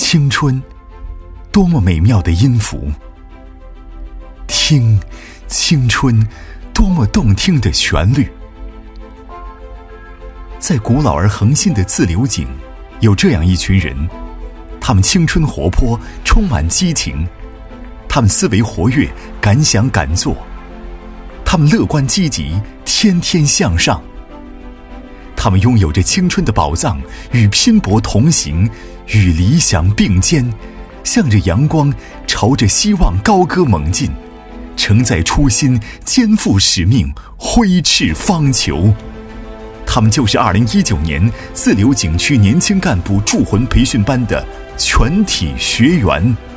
青春，多么美妙的音符；听，青春，多么动听的旋律。在古老而恒新的自流井，有这样一群人，他们青春活泼，充满激情，他们思维活跃，敢想敢做，他们乐观积极，天天向上。他们拥有着青春的宝藏，与拼搏同行，与理想并肩，向着阳光，朝着希望高歌猛进，承载初心，肩负使命，挥斥方遒。他们就是2019年自流井区年轻干部铸魂培训班的全体学员。